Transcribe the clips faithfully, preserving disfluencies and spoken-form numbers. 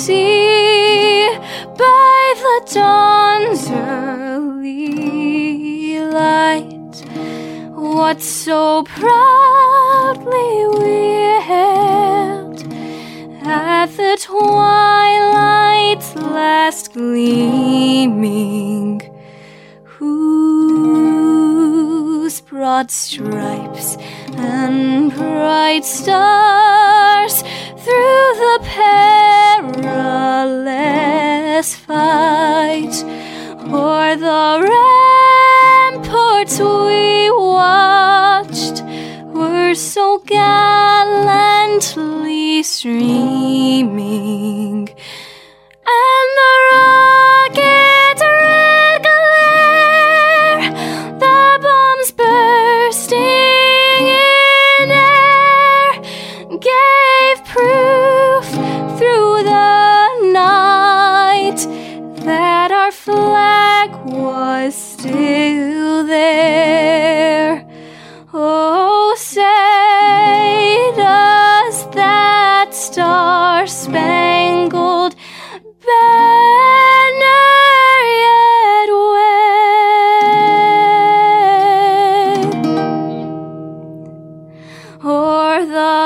see by the dawn's early light what so proudly we hailed at the twilight's last gleaming, whose broad stripes and bright stars through the perilous fight o'er the ramparts we watched were so gallantly streaming, and the rocket's red glare, the bombs bursting in air, gave proof through the night that our flag was still there. Oh, say does that star-spangled banner yet wave o'er the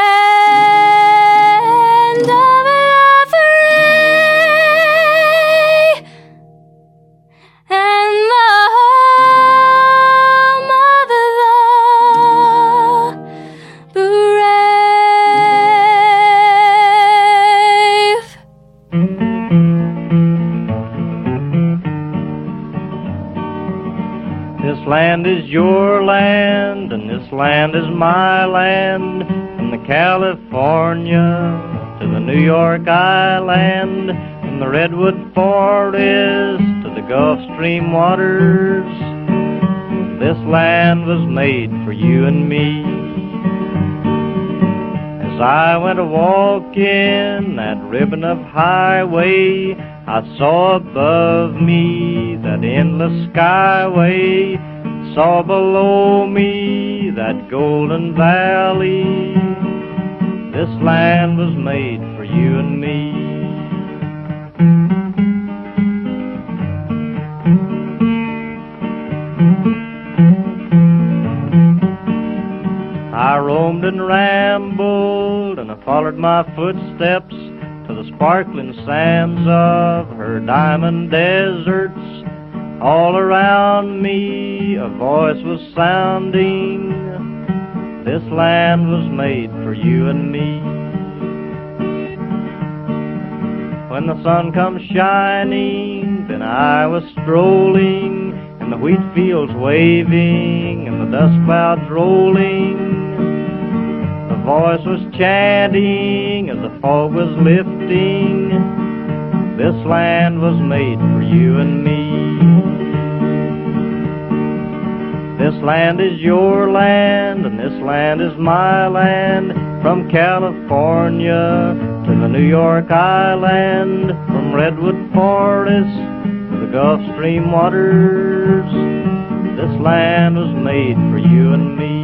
land of Lavray and the home of the brave. This land is your land, and this land is my land, from the California to the New York Island, from the Redwood Forest to the Gulf Stream waters. This land was made for you and me. As I went a-walking that ribbon of highway, I saw above me that endless skyway, saw below me that golden valley. This land was made for you and me. I roamed and rambled, and I followed my footsteps to the sparkling sands of her diamond deserts. All around me a voice was sounding, this land was made for you and me. When the sun comes shining, then I was strolling, and the wheat fields waving, and the dust clouds rolling. The voice was chanting as the fog was lifting, this land was made for you and me. This land is your land, and this land is my land, from California to the New York Island, from Redwood Forest to the Gulf Stream waters. This land was made for you and me.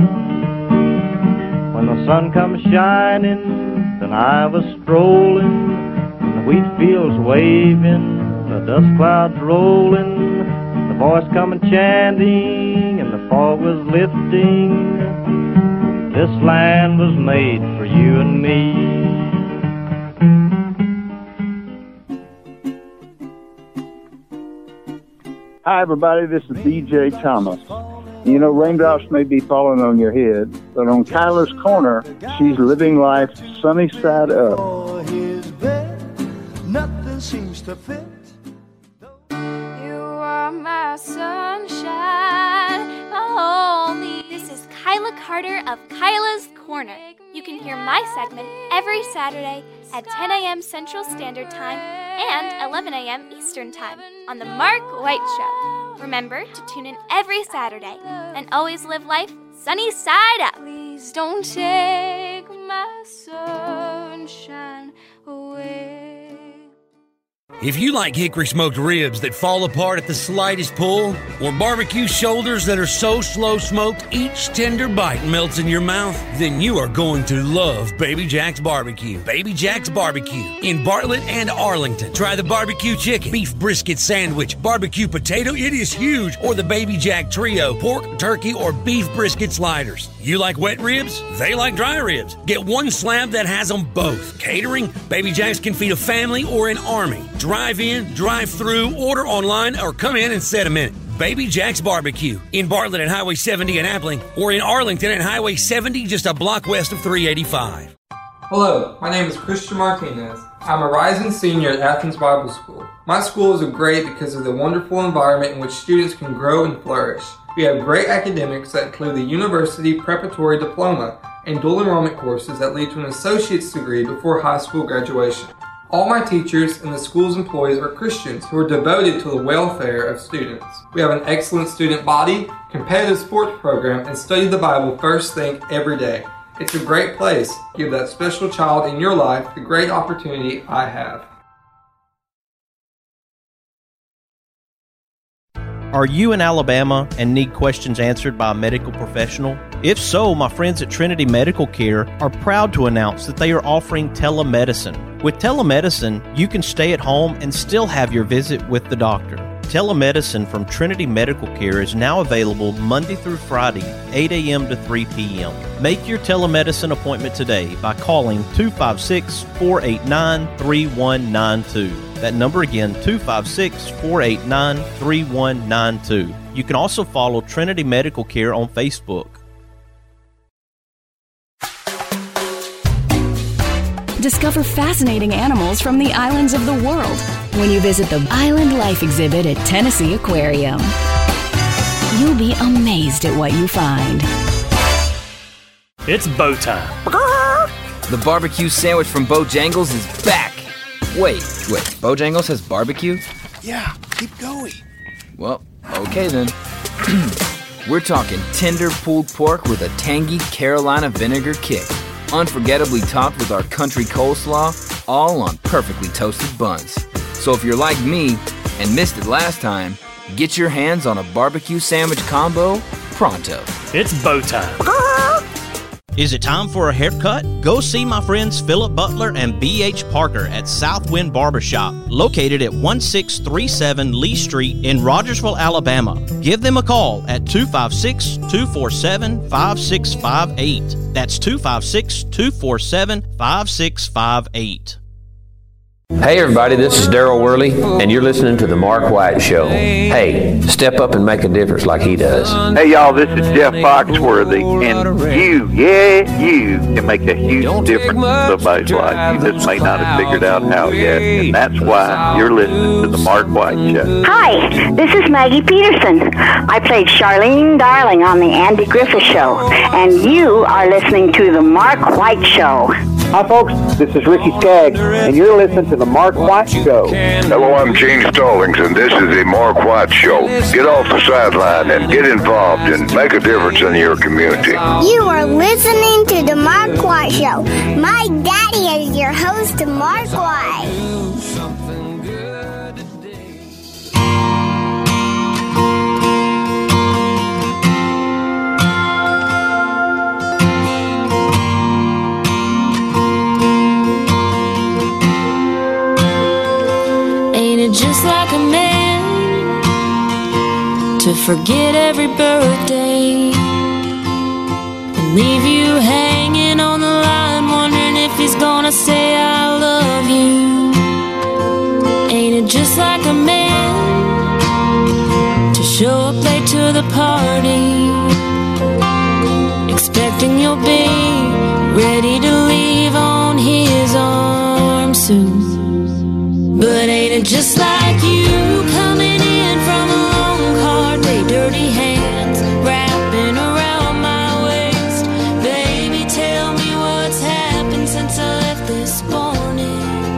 When the sun comes shining, then I was strolling, and the wheat fields waving, the dust clouds rolling, the voice coming chanting, and the fog was lifting. This land was made for you and me. Hi, everybody. This is D J Thomas. You know, raindrops may be falling on your head, but on Kyla's Corner, she's living life sunny side up. Nothing seems to fit. You are my sunshine, my only. This is Kyla Carter of Kyla's Corner. You can hear my segment every Saturday at ten a.m. Central Standard Time and eleven a.m. Eastern Time on The Mark White Show. Remember to tune in every Saturday and always live life sunny side up. Please don't take my sunshine away. If you like hickory smoked ribs that fall apart at the slightest pull, or barbecue shoulders that are so slow smoked each tender bite melts in your mouth, then you are going to love Baby Jack's Barbecue. Baby Jack's Barbecue in Bartlett and Arlington. Try the barbecue chicken, beef brisket sandwich, barbecue potato, it is huge, or the Baby Jack Trio, pork, turkey, or beef brisket sliders. You like wet ribs? They like dry ribs. Get one slab that has them both. Catering? Baby Jack's can feed a family or an army. Drive in, drive through, order online, or come in and set a minute. Baby Jack's Barbecue in Bartlett at Highway seventy in Appling, or in Arlington at Highway seventy, just a block west of three eighty-five. Hello, my name is Christian Martinez. I'm a rising senior at Athens Bible School. My school is great because of the wonderful environment in which students can grow and flourish. We have great academics that include the University Preparatory Diploma and dual enrollment courses that lead to an associate's degree before high school graduation. All my teachers and the school's employees are Christians who are devoted to the welfare of students. We have an excellent student body, competitive sports program, and study the Bible first thing every day. It's a great place. Give that special child in your life the great opportunity I have. Are you in Alabama and need questions answered by a medical professional? If so, my friends at Trinity Medical Care are proud to announce that they are offering telemedicine. With telemedicine, you can stay at home and still have your visit with the doctor. Telemedicine from Trinity Medical Care is now available Monday through Friday, eight a.m. to three p.m. Make your telemedicine appointment today by calling two five six, four eight nine, three one nine two. That number again, two five six, four eight nine, three one nine two. You can also follow Trinity Medical Care on Facebook. Discover fascinating animals from the islands of the world when you visit the Island Life exhibit at Tennessee Aquarium. You'll be amazed at what you find. It's bow time. The barbecue sandwich from Bojangles is back. Wait, wait, Bojangles has barbecue? Yeah, keep going. Well, okay then. We're talking tender pulled pork with a tangy Carolina vinegar kick. Unforgettably topped with our country coleslaw, all on perfectly toasted buns. So if you're like me and missed it last time, get your hands on a barbecue sandwich combo pronto. It's bow time. Is it time for a haircut? Go see my friends Philip Butler and B H Parker at Southwind Barbershop, located at one six three seven Lee Street in Rogersville, Alabama. Give them a call at two five six, two four seven, five six five eight. That's two five six, two four seven, five six five eight. Hey everybody, this is Daryl Worley, and you're listening to The Mark White Show. Hey, step up and make a difference like he does. Hey y'all, this is Jeff Foxworthy, and you, yeah, you can make a huge difference in somebody's life. You just may not have figured out how yet, and that's why you're listening to The Mark White Show. Hi, this is Maggie Peterson. I played Charlene Darling on The Andy Griffith Show, and you are listening to The Mark White Show. Hi folks, this is Ricky Skaggs, and you're listening to The Mark White Show. Hello, I'm Gene Stallings, and this is The Mark White Show. Get off the sideline and get involved and make a difference in your community. You are listening to The Mark White Show. My daddy is your host, Mark White. Just like a man to forget every birthday and leave you hanging on the line, wondering if he's gonna say I love you. Ain't it just like a man to show up late to the party, expecting you'll be ready to leave on his arm soon? But ain't it just like you coming in from a long, hard day, dirty hands wrapping around my waist? Baby, tell me what's happened since I left this morning.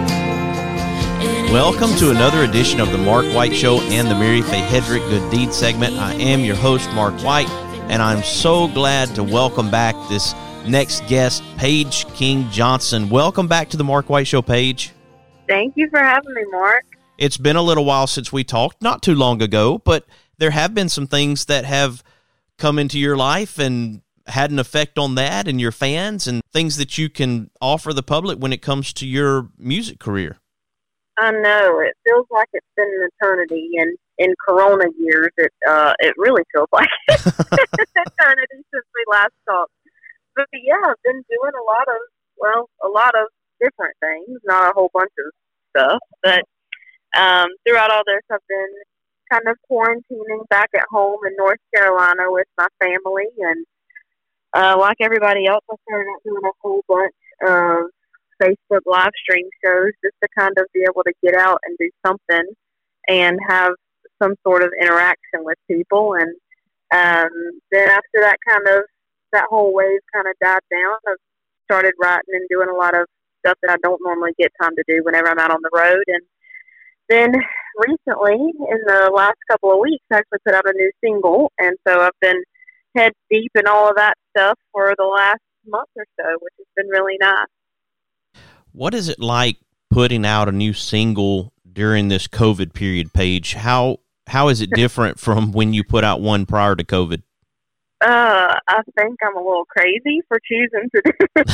Welcome to another edition of the Mark White Show and the Mary Faye Hedrick Good Deed segment. I am your host, Mark White, and I'm so glad to welcome back this next guest, Paige King Johnson. Welcome back to the Mark White Show, Paige. Thank you for having me, Mark. It's been a little while since we talked, not too long ago, but there have been some things that have come into your life and had an effect on that and your fans, and things that you can offer the public when it comes to your music career. I know. It feels like it's been an eternity, and in Corona years, it uh, it really feels like it's an eternity since we last talked. But yeah, I've been doing a lot of, well, a lot of different things, not a whole bunch of stuff, but um, throughout all this, I've been kind of quarantining back at home in North Carolina with my family, and uh, like everybody else, I started out doing a whole bunch of Facebook live stream shows just to kind of be able to get out and do something and have some sort of interaction with people. And um, then after that kind of, that whole wave kind of died down, I've started writing and doing a lot of stuff that I don't normally get time to do whenever I'm out on the road. And then recently, in the last couple of weeks, I actually put out a new single. And so I've been head deep in all of that stuff for the last month or so, which has been really nice. What is it like putting out a new single during this COVID period, Paige? How how is it different from when you put out one prior to COVID? Uh, I think I'm a little crazy for choosing to do it.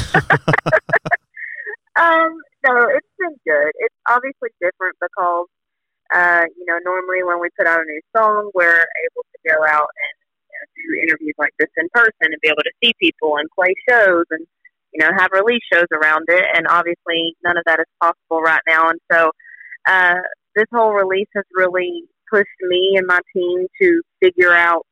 um, no, it's been good. It's obviously different because, uh, you know, normally when we put out a new song, we're able to go out and you know, do interviews like this in person and be able to see people and play shows and, you know, have release shows around it. And obviously none of that is possible right now. And so uh, this whole release has really pushed me and my team to figure out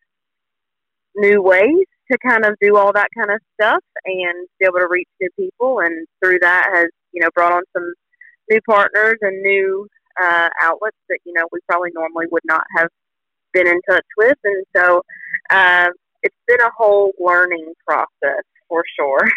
new ways to kind of do all that kind of stuff and be able to reach new people. And through that has, you know, brought on some new partners and new uh, outlets that, you know, we probably normally would not have been in touch with. And so uh, it's been a whole learning process for sure.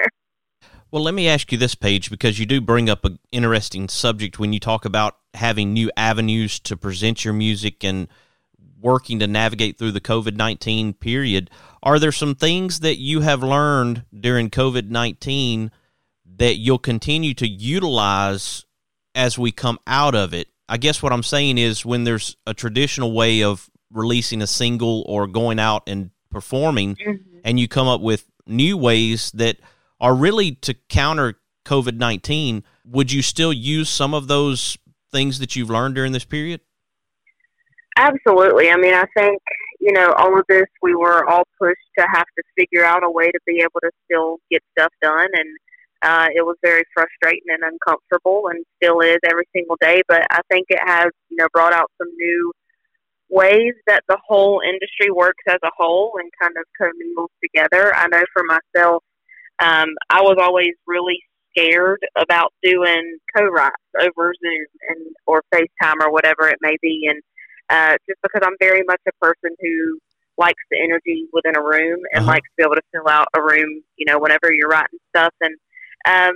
Well, let me ask you this, Paige, because you do bring up an interesting subject when you talk about having new avenues to present your music and working to navigate through the COVID nineteen period. Are there some things that you have learned during COVID nineteen that you'll continue to utilize as we come out of it? I guess what I'm saying is when there's a traditional way of releasing a single or going out and performing, mm-hmm. and you come up with new ways that are really to counter COVID nineteen, would you still use some of those things that you've learned during this period? Absolutely. I mean, I think, you know, all of this, we were all pushed to have to figure out a way to be able to still get stuff done. And uh, it was very frustrating and uncomfortable and still is every single day. But I think it has, you know, brought out some new ways that the whole industry works as a whole and kind of commingles together. I know for myself, um, I was always really scared about doing co-writes over Zoom and or FaceTime or whatever it may be. And Uh, just because I'm very much a person who likes the energy within a room and uh-huh. likes to be able to fill out a room, you know, whenever you're writing stuff. And um,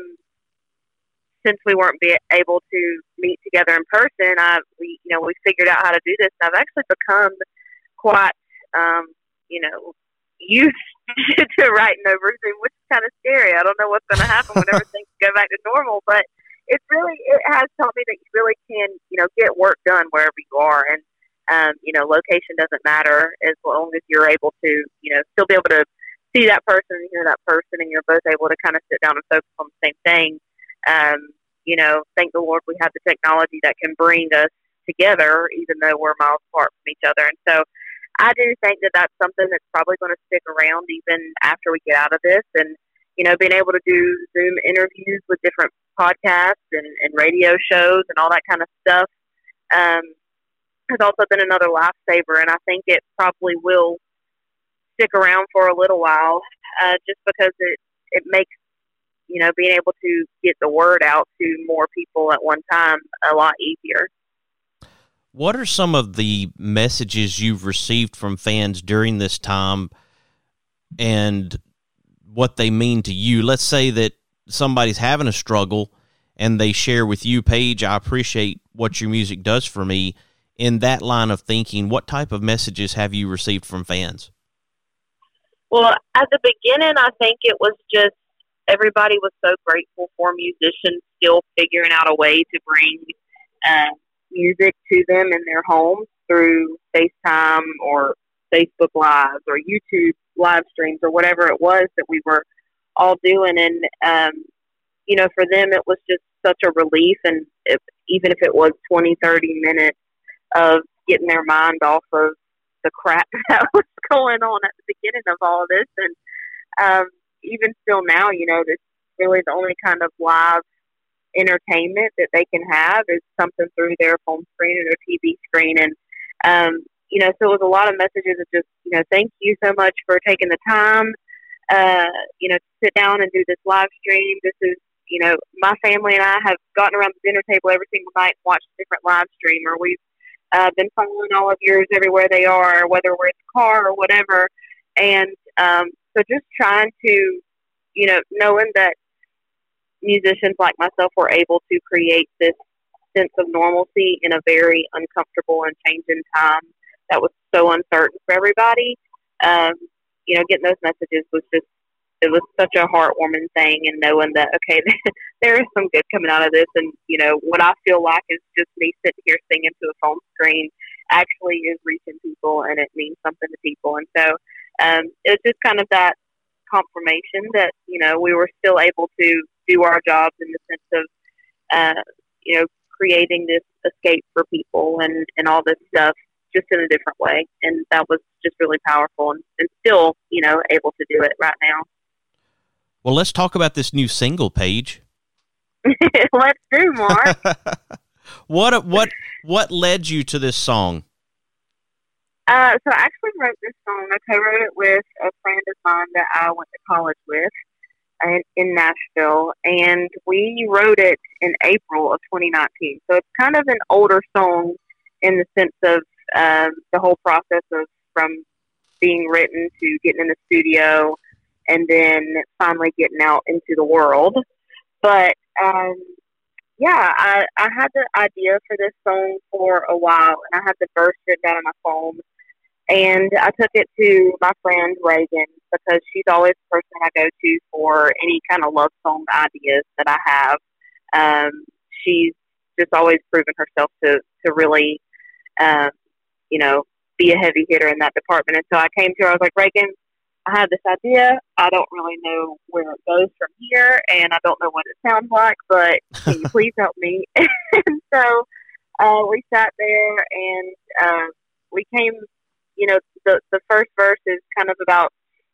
since we weren't be able to meet together in person, I, we, you know, we figured out how to do this. And I've actually become quite, um, you know, used to writing over Zoom, which is kind of scary. I don't know what's going to happen whenever things go back to normal, but it's really, it has taught me that you really can, you know, get work done wherever you are. And Um, you know, location doesn't matter as long as you're able to, you know, still be able to see that person and hear that person, and you're both able to kind of sit down and focus on the same thing. Um, you know, thank the Lord we have the technology that can bring us together, even though we're miles apart from each other. And so I do think that that's something that's probably going to stick around even after we get out of this. And, you know, being able to do Zoom interviews with different podcasts and, and radio shows and all that kind of stuff, um, has also been another lifesaver, and I think it probably will stick around for a little while, uh, just because it, it makes, you know, being able to get the word out to more people at one time a lot easier. What are some of the messages you've received from fans during this time and what they mean to you? Let's say that somebody's having a struggle and they share with you, Paige, I appreciate what your music does for me. In that line of thinking, what type of messages have you received from fans? Well, at the beginning, I think it was just everybody was so grateful for musicians still figuring out a way to bring uh, music to them in their homes through FaceTime or Facebook Lives or YouTube live streams or whatever it was that we were all doing. And, um, you know, for them, it was just such a relief. And if, even if it was twenty, thirty minutes of getting their mind off of the crap that was going on at the beginning of all of this. And um, even still now, you know, this really the only kind of live entertainment that they can have is something through their phone screen or their T V screen. And, um, you know, so it was a lot of messages of just, you know, thank you so much for taking the time, uh, you know, to sit down and do this live stream. This is, you know, my family and I have gotten around the dinner table every single night and watched a different live stream, or we've uh, been following all of yours everywhere they are, whether we're in the car or whatever. And um, so just trying to, you know, knowing that musicians like myself were able to create this sense of normalcy in a very uncomfortable and changing time that was so uncertain for everybody. Um, you know, getting those messages was just, it was such a heartwarming thing, and knowing that, okay, there is some good coming out of this. And, you know, what I feel like is just me sitting here singing to a phone screen actually is reaching people, and it means something to people. And so um, it's just kind of that confirmation that, you know, we were still able to do our jobs in the sense of, uh, you know, creating this escape for people and, and all this stuff just in a different way. And that was just really powerful, and, and still, you know, able to do it right now. Well, let's talk about this new single, Paige. Let's do, Mark. what what what led you to this song? Uh, so I actually wrote this song. I co-wrote it with a friend of mine that I went to college with in, in Nashville, and we wrote it in April of twenty nineteen. So it's kind of an older song in the sense of um, the whole process of from being written to getting in the studio and then finally getting out into the world. But, um, yeah, I, I had the idea for this song for a while, and I had the verse written down on my phone. And I took it to my friend Reagan, because she's always the person I go to for any kind of love song ideas that I have. Um, she's just always proven herself to, to really, um, you know, be a heavy hitter in that department. And so I came to her, I was like, Reagan, I have this idea. I don't really know where it goes from here, and I don't know what it sounds like, but can you please help me? And so uh, we sat there, and uh, we came, you know, the, the first verse is kind of about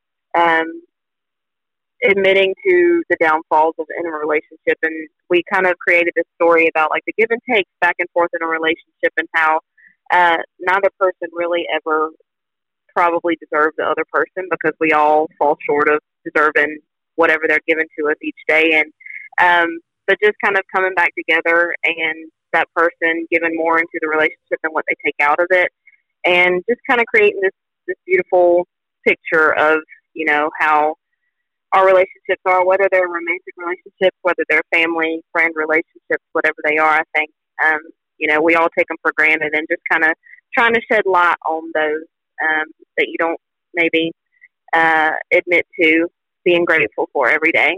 um, admitting to the downfalls of in a relationship, and we kind of created this story about like the give and takes back and forth in a relationship, and how uh, neither person really ever probably deserve the other person, because we all fall short of deserving whatever they're given to us each day. And um, but just kind of coming back together, and that person giving more into the relationship than what they take out of it, and just kind of creating this this beautiful picture of, you know, how our relationships are, whether they're romantic relationships, whether they're family, friend relationships, whatever they are. I think um, you know, we all take them for granted, and just kind of trying to shed light on those Um, that you don't maybe uh, admit to being grateful for every day.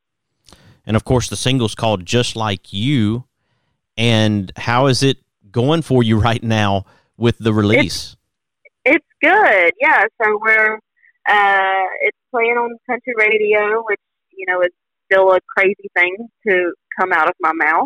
And of course, the single's called Just Like You. And how is it going for you right now with the release? It's, it's good, yeah. So we're uh, it's playing on country radio, which, you know, is still a crazy thing to come out of my mouth.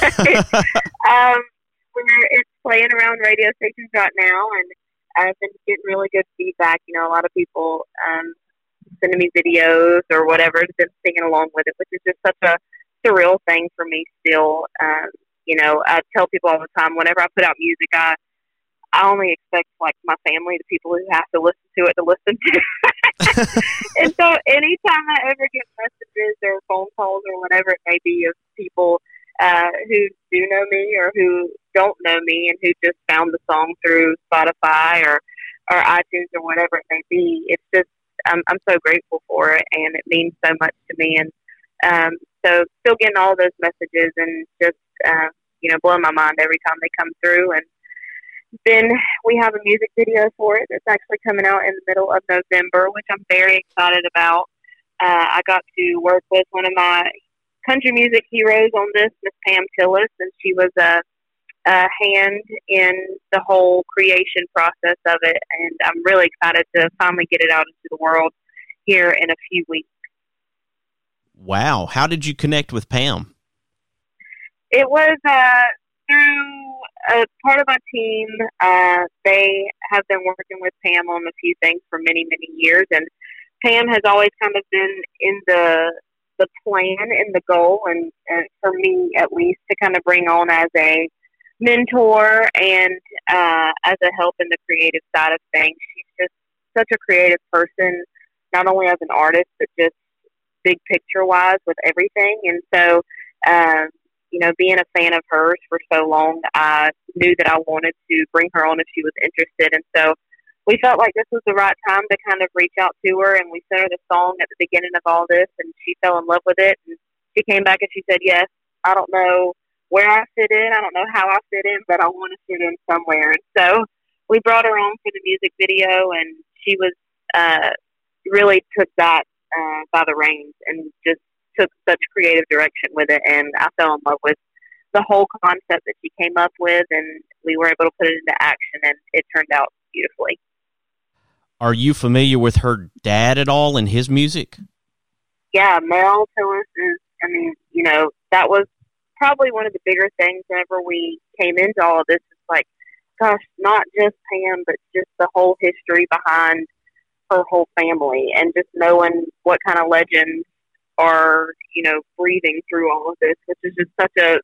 um, we're, it's playing around radio stations right now, and I've been getting really good feedback. You know, a lot of people um, sending me videos or whatever, has been singing along with it, which is just such a surreal thing for me still. Um, you know, I tell people all the time, whenever I put out music, I I only expect, like, my family, the people who have to listen to it, to listen to it. And so anytime I ever get messages or phone calls or whatever it may be of people uh, who do know me or who don't know me and who just found the song through Spotify or, or iTunes or whatever it may be, it's just, I'm, I'm so grateful for it, and it means so much to me. And um, so still getting all those messages and just, uh, you know, blowing my mind every time they come through. And then we have a music video for it that's actually coming out in the middle of November, which I'm very excited about. Uh, I got to work with one of my country music heroes on this, Miss Pam Tillis, and she was a uh, hand in the whole creation process of it, and I'm really excited to finally get it out into the world here in a few weeks. Wow. How did you connect with Pam? It was uh, through a part of my team. Uh, they have been working with Pam on a few things for many, many years, and Pam has always kind of been in the the plan and the goal, and, and for me at least, to kind of bring on as a mentor and uh, as a help in the creative side of things. She's just such a creative person, not only as an artist, but just big picture wise with everything. And so, um, you know, being a fan of hers for so long, I knew that I wanted to bring her on if she was interested. And so we felt like this was the right time to kind of reach out to her, and we sent her the song at the beginning of all this, and she fell in love with it. And she came back and she said, yes, I don't know where I fit in. I don't know how I fit in, but I want to fit in somewhere. And so we brought her on for the music video, and she was, uh, really took that, uh, by the reins and just took such creative direction with it. And I fell in love with the whole concept that she came up with, and we were able to put it into action, and it turned out beautifully. Are you familiar with her dad at all and his music? Yeah, Mel Tillis is, I mean, you know, that was probably one of the bigger things whenever we came into all of this. It's like, gosh, not just Pam, but just the whole history behind her whole family, and just knowing what kind of legends are, you know, breathing through all of this, which is just such a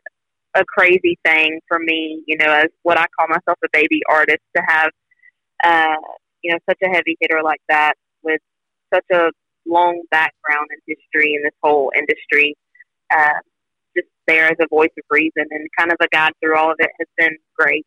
a crazy thing for me, you know, as what I call myself a baby artist, to have, uh, you know, such a heavy hitter like that with such a long background and history in this whole industry, uh, just there as a voice of reason and kind of a guide through all of it has been great.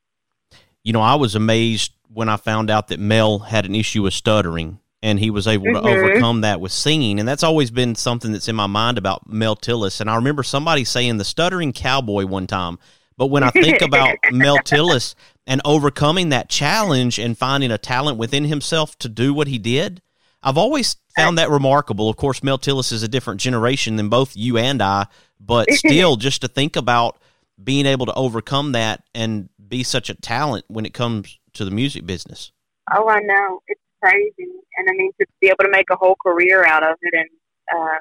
You know, I was amazed when I found out that Mel had an issue with stuttering, and he was able mm-hmm. to overcome that with singing. And that's always been something that's in my mind about Mel Tillis. And I remember somebody saying the stuttering cowboy one time. But when I think about Mel Tillis and overcoming that challenge and finding a talent within himself to do what he did, I've always found that remarkable. Of course, Mel Tillis is a different generation than both you and I, but still, just to think about being able to overcome that and be such a talent when it comes to the music business. Oh, I know. It's crazy. And I mean, to be able to make a whole career out of it and, uh,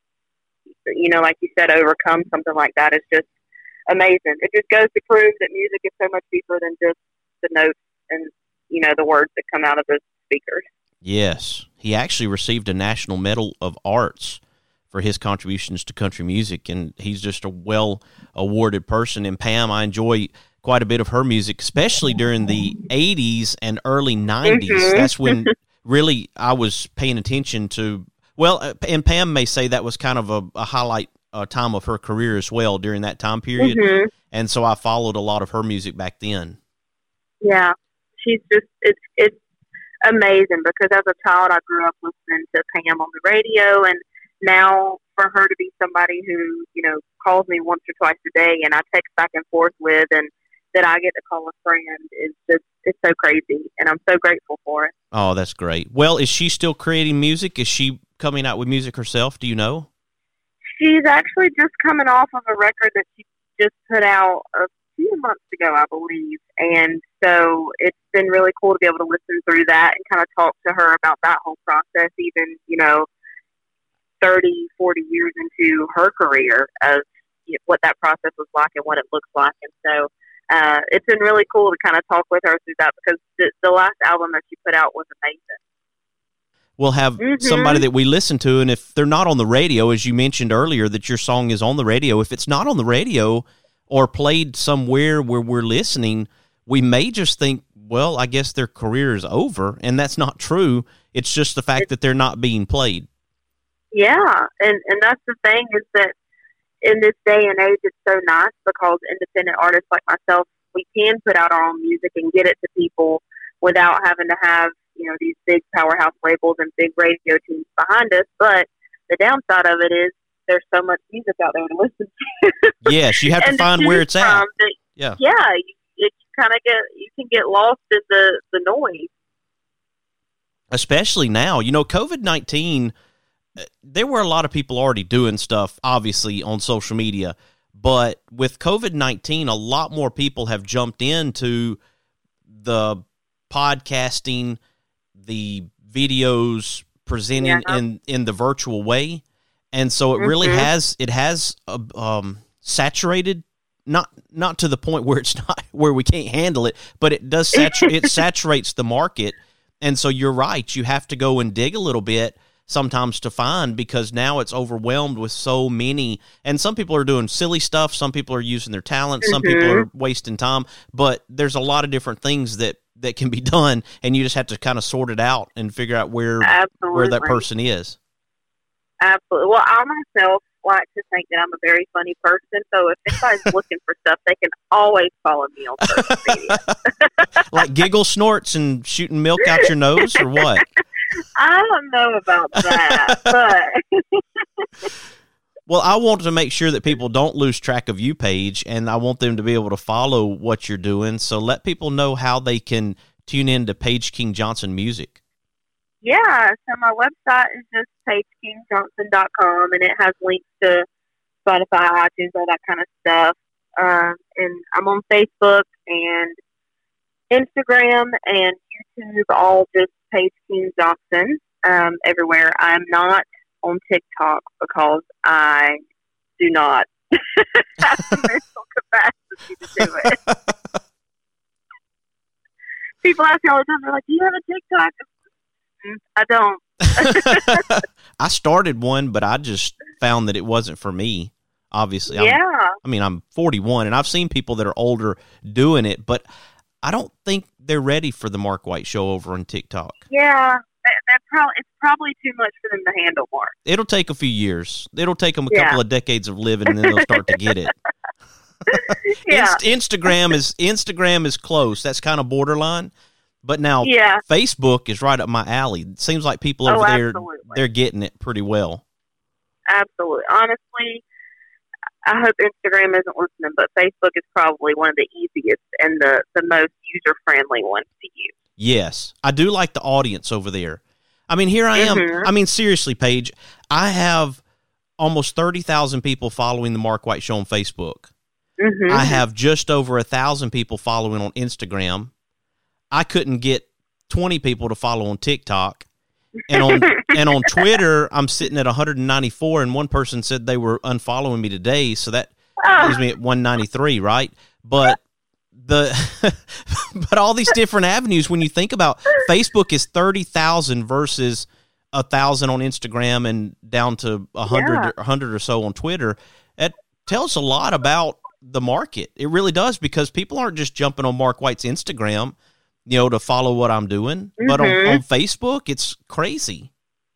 you know, like you said, overcome something like that is just amazing. It just goes to prove that music is so much deeper than just the notes and, you know, the words that come out of the speakers. Yes. He actually received a National Medal of Arts for his contributions to country music, and he's just a well-awarded person. And Pam, I enjoy quite a bit of her music, especially during the eighties and early nineties. Mm-hmm. That's when really I was paying attention to, well, and Pam may say that was kind of a, a highlight uh, time of her career as well during that time period. Mm-hmm. And so I followed a lot of her music back then. Yeah, she's just, it's, it's amazing because as a child I grew up listening to Pam on the radio, and now for her to be somebody who, you know, calls me once or twice a day and I text back and forth with, and that I get to call a friend is just, it's so crazy, and I'm so grateful for it. Oh, that's great. Well, is she still creating music? Is she coming out with music herself? Do you know? She's actually just coming off of a record that she just put out a few months ago, I believe, and so it's been really cool to be able to listen through that and kind of talk to her about that whole process, even, you know, thirty, forty years into her career, of you know, what that process was like and what it looks like. And so uh, it's been really cool to kind of talk with her through that, because the, the last album that she put out was amazing. We'll have mm-hmm. somebody that we listen to, and if they're not on the radio, as you mentioned earlier, that your song is on the radio, if it's not on the radio or played somewhere where we're listening, we may just think, well, I guess their career is over, and that's not true. It's just the fact that they're not being played. Yeah, and, and that's the thing, is that in this day and age, it's so nice because independent artists like myself, we can put out our own music and get it to people without having to have, you know, these big powerhouse labels and big radio teams behind us. But the downside of it is there's so much music out there to listen to. Yes, you have to find where it's at. That, yeah, yeah, you, it kind of get you can get lost in the the noise. Especially now, you know, COVID nineteen. There were a lot of people already doing stuff, obviously, on social media, But with COVID nineteen, a lot more people have jumped into the podcasting, the videos presenting Yeah. in, in the virtual way. And so it really Mhm. has, it has uh, um, saturated, not not to the point where it's not, where we can't handle it, but it does, saturate it saturates the market. And so you're right, you have to go and dig a little bit sometimes to find, because now it's overwhelmed with so many, and some people are doing silly stuff, some people are using their talent, some people Mhm. are wasting time, but there's a lot of different things that that can be done, and you just have to kind of sort it out and figure out where where that Absolutely. person is. Absolutely. Well, I myself like to think that I'm a very funny person, so if anybody's looking for stuff, they can always follow me on social media. Like giggle snorts and shooting milk out your nose, or what? I don't know about that, but Well, I want to make sure that people don't lose track of you, Paige, and I want them to be able to follow what you're doing. So let people know how they can tune in to Paige King Johnson Music. yeah, so my website is just paige king johnson dot com, and it has links to Spotify, iTunes, all that kind of stuff. Um, and I'm on Facebook and Instagram and YouTube, all just Paige King Johnson, um, everywhere. I'm not on TikTok because I do not have the mental capacity to do it. People ask me all the time, they're like, do you have a TikTok? Mm, I don't. I started one, but I just found that it wasn't for me, obviously. I'm- Yeah. I mean, I'm forty-one, and I've seen people that are older doing it, but I don't think they're ready for the Mark White Show over on TikTok. Yeah, that, that probably it's probably too much for them to handle, Mark. It'll take a few years. It'll take them a Yeah. couple of decades of living, and then they'll start to get it. Yeah. Inst- Instagram is Instagram is close. That's kind of borderline. But now Yeah. Facebook is right up my alley. It seems like people Oh, over there, absolutely. they're getting it pretty well. Absolutely. Honestly, I hope Instagram isn't listening, but Facebook is probably one of the easiest and the, the most user-friendly ones to use. Yes. I do like the audience over there. I mean, here I am. Mhm. I mean, seriously, Paige, I have almost thirty thousand people following the Mark White Show on Facebook. Mhm. I have just over a thousand people following on Instagram. I couldn't get twenty people to follow on TikTok. And on and on Twitter, I'm sitting at one hundred ninety-four, and one person said they were unfollowing me today, so that leaves me at one ninety-three, right? But the but all these different avenues, when you think about Facebook, is thirty thousand versus a thousand on Instagram and down to a hundred Yeah. a hundred or so on Twitter. It tells a lot about the market. It really does, because people aren't just jumping on Mark White's Instagram, you know, to follow what I'm doing. But on, Mhm. on Facebook, it's crazy.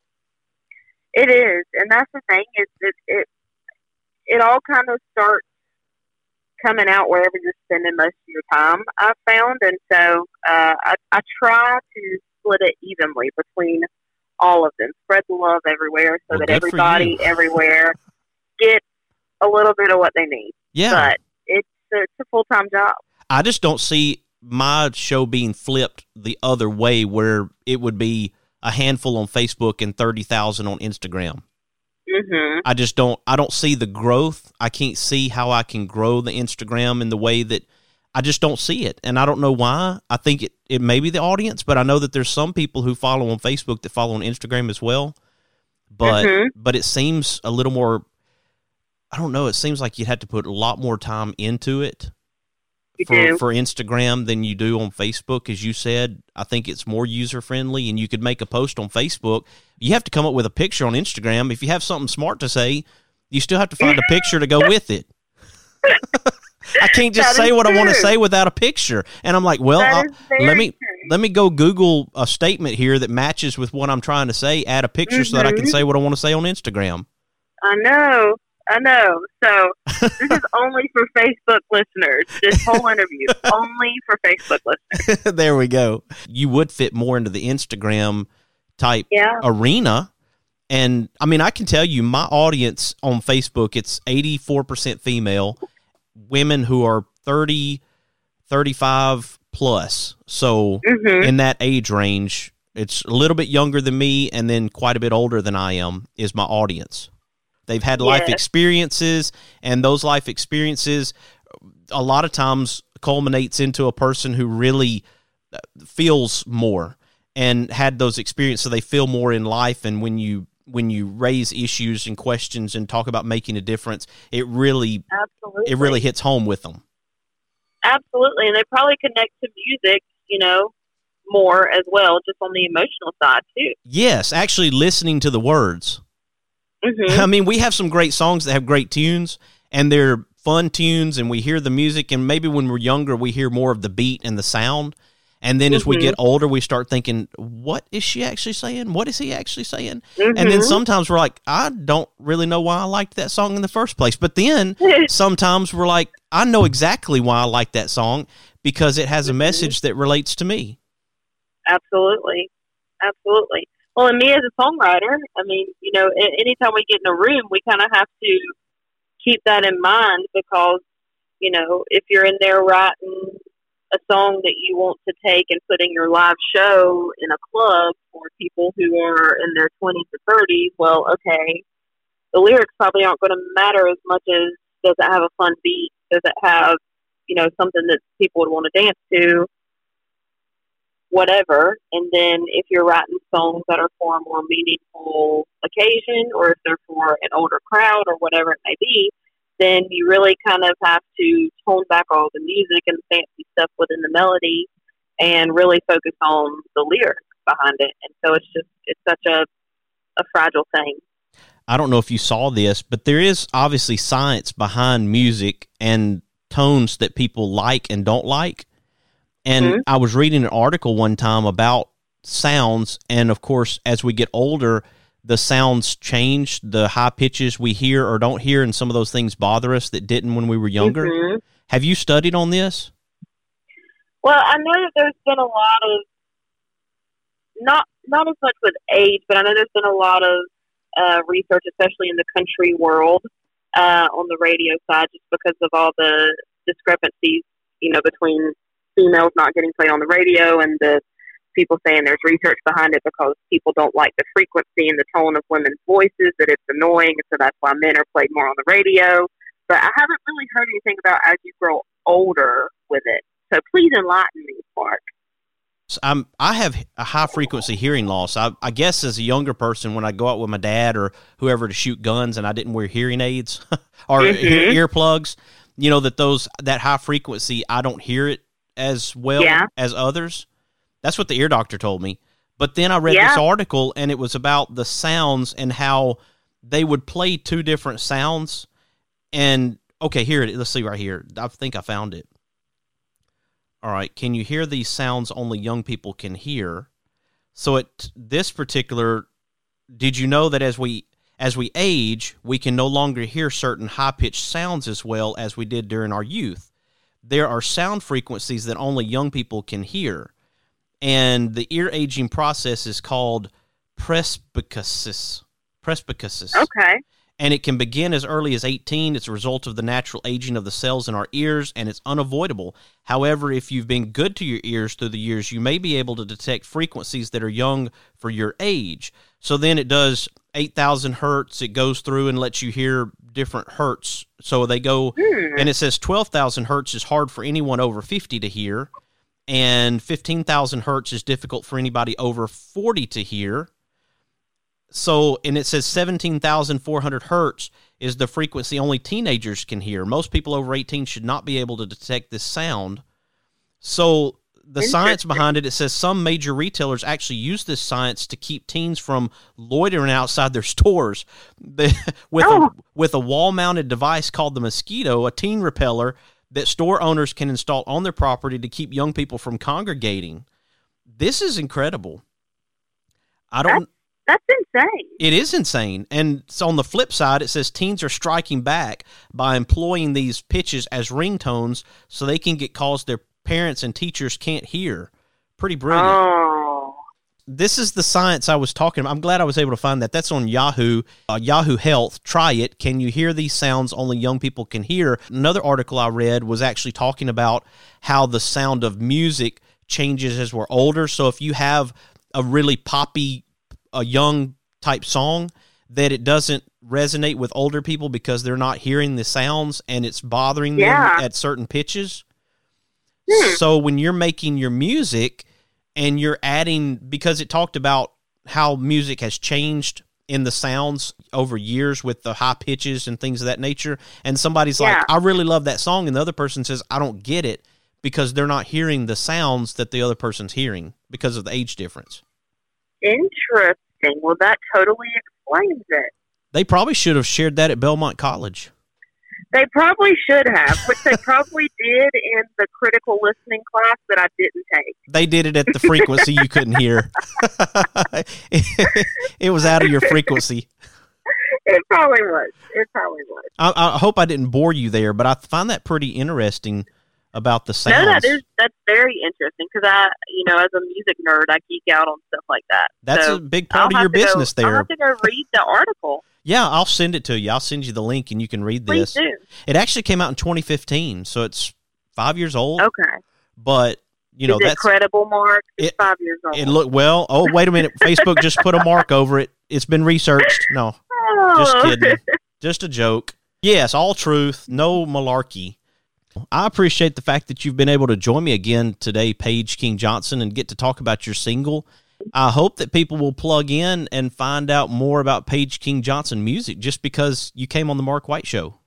It is, and that's the thing. Is it it it all kind of starts coming out wherever you're spending most of your time, I've found, and so uh, I I try to split it evenly between all of them, spread the love everywhere, so Well, that good for everybody you. everywhere gets a little bit of what they need. Yeah. But it's it's a full time job. I just don't see my show being flipped the other way, where it would be a handful on Facebook and thirty thousand on Instagram. Mm-hmm. I just don't, I don't see the growth. I can't see how I can grow the Instagram in the way that I just don't see it. And I don't know why. I think it, it may be the audience, but I know that there's some people who follow on Facebook that follow on Instagram as well. But, Mhm. but it seems a little more, I don't know. It seems like you'd have to put a lot more time into it. You For, do. for Instagram than you do on Facebook. As you said, I think it's more user-friendly, and you could make a post on Facebook. You have to come up with a picture on Instagram. If you have something smart to say, you still have to find a picture to go with it. I can't just That say is what I want to true. say without a picture. And I'm like, well, That I'll, is very let me true. let me go Google a statement here that matches with what I'm trying to say, add a picture so that I can Mhm. say what I want to say on Instagram. I know. I know. So this is only for Facebook listeners. This whole interview only for Facebook listeners. There we go. You would fit more into the Instagram type Yeah. arena. And I mean, I can tell you my audience on Facebook, it's eighty-four percent female, women who are thirty, thirty-five plus. So Mhm. in that age range, it's a little bit younger than me and then quite a bit older than I am is my audience. They've had life Yes. experiences, and those life experiences a lot of times culminates into a person who really feels more and had those experiences, so they feel more in life. And when you when you raise issues and questions and talk about making a difference, it really Absolutely. it really hits home with them. Absolutely, and they probably connect to music, you know, more as well, just on the emotional side too. Yes, actually listening to the words. Mm-hmm. I mean, we have some great songs that have great tunes, and they're fun tunes, and we hear the music, and maybe when we're younger, we hear more of the beat and the sound. And then as we Mhm. get older, we start thinking, what is she actually saying? What is he actually saying? Mhm. And then sometimes we're like, I don't really know why I liked that song in the first place. But then sometimes we're like, I know exactly why I like that song because it has a message that relates to me. Absolutely. Absolutely. Well, and me as a songwriter, I mean, you know, a- anytime we get in a room, we kind of have to keep that in mind because, you know, if you're in there writing a song that you want to take and put in your live show in a club for people who are in their twenties or thirties, well, okay, the lyrics probably aren't going to matter as much as does it have a fun beat? Does it have, you know, something that people would want to dance to? Whatever. And then if you're writing songs that are for a more meaningful occasion or if they're for an older crowd or whatever it may be, then you really kind of have to tone back all the music and the fancy stuff within the melody and really focus on the lyrics behind it. And so it's just, it's such a, a fragile thing. I don't know if you saw this, but there is obviously science behind music and tones that people like and don't like. And Mm-hmm. I was reading an article one time about sounds, and of course, as we get older, the sounds change, the high pitches we hear or don't hear, and some of those things bother us that didn't when we were younger. Mm-hmm. Have you studied on this? Well, I know that there's been a lot of, not not as much with age, but I know there's been a lot of uh, research, especially in the country world, uh, on the radio side, just because of all the discrepancies, you know, between females not getting played on the radio and the people saying there's research behind it because people don't like the frequency and the tone of women's voices, that it's annoying, and so that's why men are played more on the radio. But I haven't really heard anything about as you grow older with it. So please enlighten me, Mark. I'm, I have a high frequency hearing loss. I, I guess as a younger person, when I go out with my dad or whoever to shoot guns and I didn't wear hearing aids or Mm-hmm. ear, earplugs, you know, that those, that high frequency, I don't hear it as well Yeah. as others. That's what the ear doctor told me. But then I read Yeah. this article, and it was about the sounds and how they would play two different sounds. And, okay, here it is. Let's see right here. I think I found it. All right, can you hear these sounds only young people can hear? So at this particular, did you know that as we as we age, we can no longer hear certain high-pitched sounds as well as we did during our youth? There are sound frequencies that only young people can hear. And the ear aging process is called presbycusis. Presbycusis. Okay. And it can begin as early as eighteen. It's a result of the natural aging of the cells in our ears, and it's unavoidable. However, if you've been good to your ears through the years, you may be able to detect frequencies that are young for your age. So then it does eight thousand hertz. It goes through and lets you hear different hertz. So they go, Hmm. and it says twelve thousand hertz is hard for anyone over fifty to hear, and fifteen thousand hertz is difficult for anybody over forty to hear. So, and it says seventeen thousand four hundred hertz is the frequency only teenagers can hear. Most people over eighteen should not be able to detect this sound. So, the science behind it, it says some major retailers actually use this science to keep teens from loitering outside their stores. with, Oh. a, with a wall-mounted device called the Mosquito, a teen repeller that store owners can install on their property to keep young people from congregating. This is incredible. I don't... That's insane. It is insane. And so on the flip side, it says teens are striking back by employing these pitches as ringtones so they can get calls their parents and teachers can't hear. Pretty brilliant. Oh. This is the science I was talking about. I'm glad I was able to find that. That's on Yahoo, uh, Yahoo Health. Try it. Can you hear these sounds only young people can hear? Another article I read was actually talking about how the sound of music changes as we're older. So if you have a really poppy, a young type song, that it doesn't resonate with older people because they're not hearing the sounds and it's bothering Yeah. them at certain pitches. Hmm. So when you're making your music and you're adding, because it talked about how music has changed in the sounds over years with the high pitches and things of that nature, and somebody's Yeah. like, I really love that song, and the other person says, I don't get it, because they're not hearing the sounds that the other person's hearing because of the age difference. Interesting. Well, that totally explains it. They probably should have shared that at Belmont College. They probably should have, which they probably did in the critical listening class that I didn't take. They did it at the frequency you couldn't hear. It was out of your frequency. It probably was. It probably was. I, I hope I didn't bore you there, but I find that pretty interesting about the sounds. No, that is that's very interesting because I, you know, as a music nerd, I geek out on stuff like that. That's so a big part I'll of your have to business go, there. I'll have to go read the article. Yeah, I'll send it to you. I'll send you the link and you can read this. Please do. It actually came out in twenty fifteen, so it's five years old. Okay. But, you know, is it that's credible, Mark? It's it, five years old. It looked, well, oh, wait a minute. Facebook just put a mark over it. It's been researched. No, oh. just kidding. Just a joke. Yes, all truth, no malarkey. I appreciate the fact that you've been able to join me again today, Paige King Johnson, and get to talk about your single. I hope that people will plug in and find out more about Paige King Johnson music just because you came on the Mark White Show.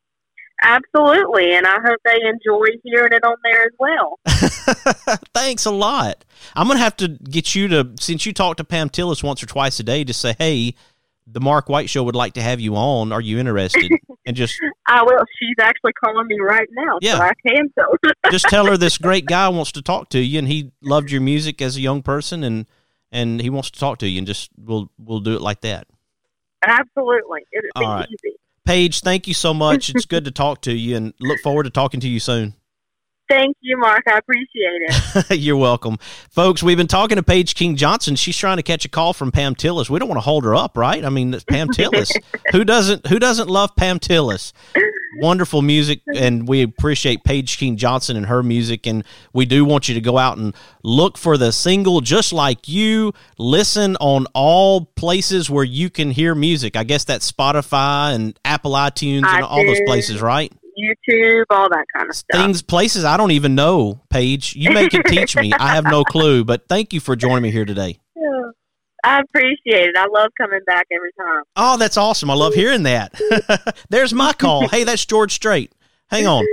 Absolutely, and I hope they enjoy hearing it on there as well. Thanks a lot. I'm going to have to get you to, since you talk to Pam Tillis once or twice a day, to say, hey, the Mark White Show would like to have you on. Are you interested? And just I will. She's actually calling me right now, Yeah. so I can tell her. just tell her this great guy wants to talk to you, and he loved your music as a young person, and and he wants to talk to you, and just we'll we'll do it like that. Absolutely, it'd be All right. easy. Paige, thank you so much. It's good to talk to you, and look forward to talking to you soon. Thank you, Mark. I appreciate it. You're welcome. Folks, we've been talking to Paige King Johnson. She's trying to catch a call from Pam Tillis. We don't want to hold her up, right? I mean, it's Pam Tillis. who doesn't who doesn't love Pam Tillis? Wonderful music, and we appreciate Paige King Johnson and her music, and we do want you to go out and look for the single Just Like You. Listen on all places where you can hear music. I guess that's Spotify and Apple iTunes and all those places, right? YouTube, all that kind of stuff. Things, places I don't even know, Paige. You may can teach me. I have no clue, but thank you for joining me here today. Yeah. I appreciate it. I love coming back every time. Oh, that's awesome. I love hearing that. There's my call. Hey, that's George Strait. Hang on.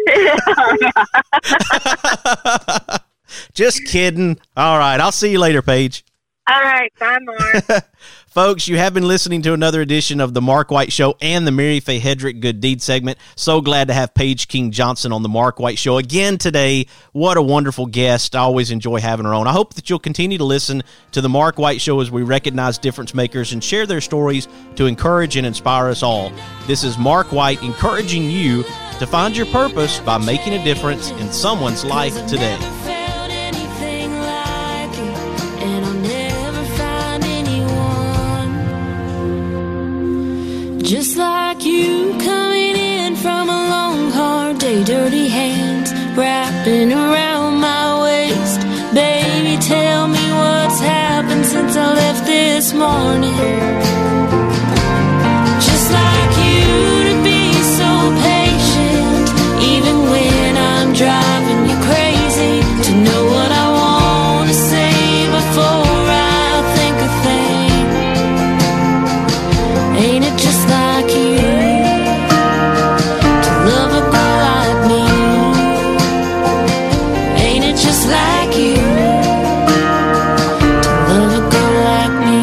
Just kidding. All right. I'll see you later, Paige. All right. Bye, Mark. Folks, you have been listening to another edition of the Mark White Show and the Mary Faye Hedrick Good Deed segment. So glad to have Paige King Johnson on the Mark White Show again today. What a wonderful guest. I always enjoy having her on. I hope that you'll continue to listen to the Mark White Show as we recognize difference makers and share their stories to encourage and inspire us all. This is Mark White encouraging you to find your purpose by making a difference in someone's life today. Just like you coming in from a long, hard day, dirty hands wrapping around my waist. Baby, tell me what's happened since I left this morning. Just like you to be so patient, even when I'm driving you crazy, to know what I want to say before I think a thing. Ain't it just like you to love a girl like me? Ain't it just like you to love a girl like me?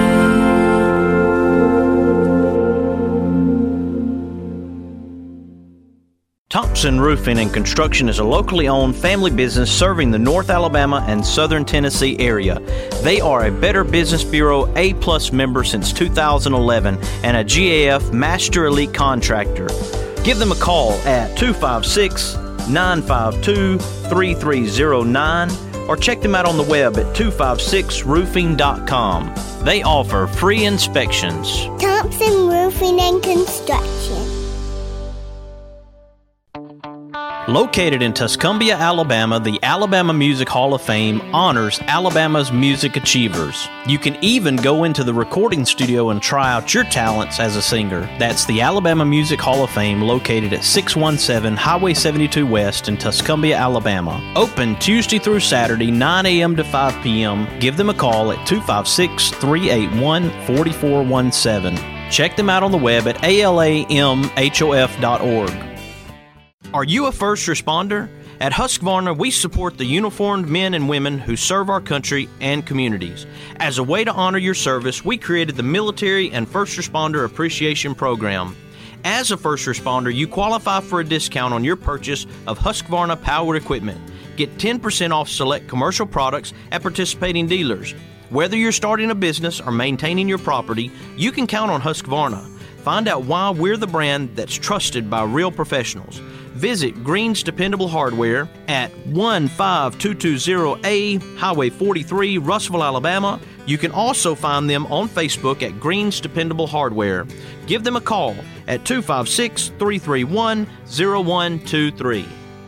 Thompson Roofing and Construction is a locally owned family business serving the North Alabama and Southern Tennessee area. They are a Better Business Bureau A-plus member since two thousand eleven and a G A F Master Elite Contractor. Give them a call at two five six, nine five two, three three zero nine or check them out on the web at two five six roofing dot com. They offer free inspections. Thompson Roofing and Construction. Located in Tuscumbia, Alabama, the Alabama Music Hall of Fame honors Alabama's music achievers. You can even go into the recording studio and try out your talents as a singer. That's the Alabama Music Hall of Fame, located at six one seven Highway seventy-two West in Tuscumbia, Alabama. Open Tuesday through Saturday, nine a.m. to five p.m. Give them a call at two five six, three eight one, four four one seven. Check them out on the web at A L A M H O F dot org. Are you a first responder? At Husqvarna, we support the uniformed men and women who serve our country and communities. As a way to honor your service, we created the Military and First Responder Appreciation Program. As a first responder, you qualify for a discount on your purchase of Husqvarna powered equipment. Get ten percent off select commercial products at participating dealers. Whether you're starting a business or maintaining your property, you can count on Husqvarna. Find out why we're the brand that's trusted by real professionals. Visit Green's Dependable Hardware at one five two two zero A Highway forty-three, Russellville, Alabama. You can also find them on Facebook at Green's Dependable Hardware. Give them a call at two five six, three three one, zero one two three.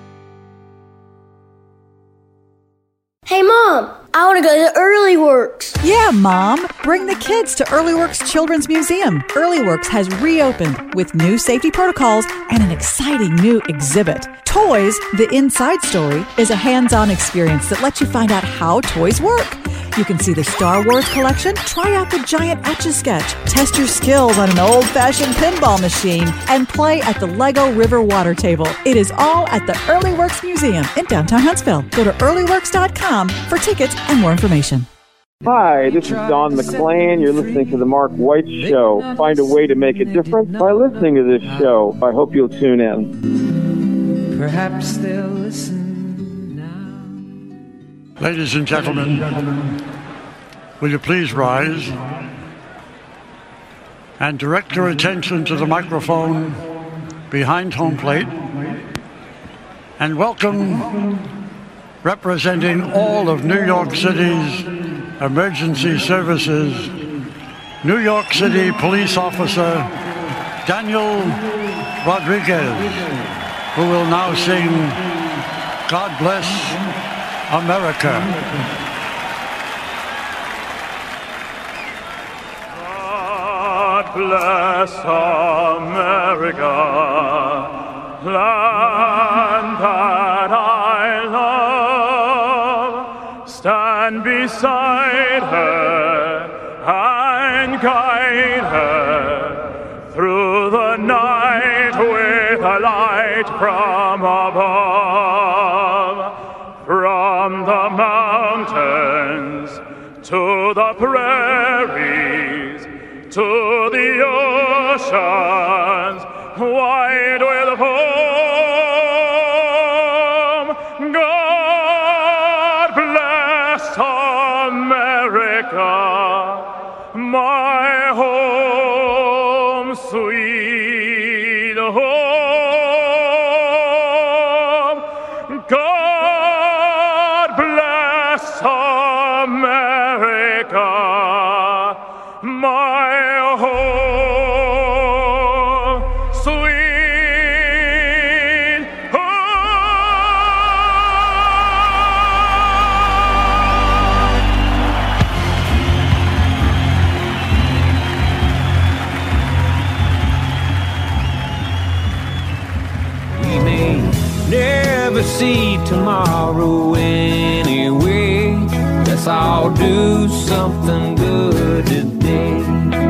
Hey, Mom, I want to go to Early Works. Yeah, Mom. Bring the kids to Early Works Children's Museum. Early Works has reopened with new safety protocols and an exciting new exhibit. Toys, The Inside Story, is a hands-on experience that lets you find out how toys work. You can see the Star Wars collection, try out the giant Etch-a-Sketch, test your skills on an old-fashioned pinball machine, and play at the Lego River water table. It is all at the Early Works Museum in downtown Huntsville. Go to early works dot com for tickets and more information. Hi, this is Don McClain. You're listening to The Mark White Show. Find a way to make a difference by listening to this show. I hope you'll tune in. Perhaps they'll listen. Ladies and gentlemen, will you please rise and direct your attention to the microphone behind home plate and welcome, representing all of New York City's emergency services, New York City Police Officer Daniel Rodriguez, who will now sing God Bless America. God bless America, land that I love. Stand beside her and guide her through the night with a light from above. From the mountains to the prairies to the oceans wide with foam, God bless America, my home, sweet home. God bless America, my home, sweet We may never see tomorrow anyway. Let's all do something good today.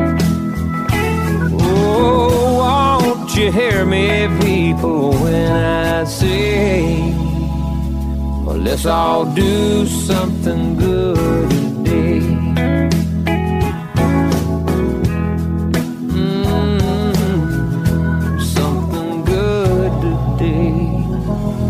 Oh, won't you hear me, people, when I say, well, let's all do something good today. Mm, something good today.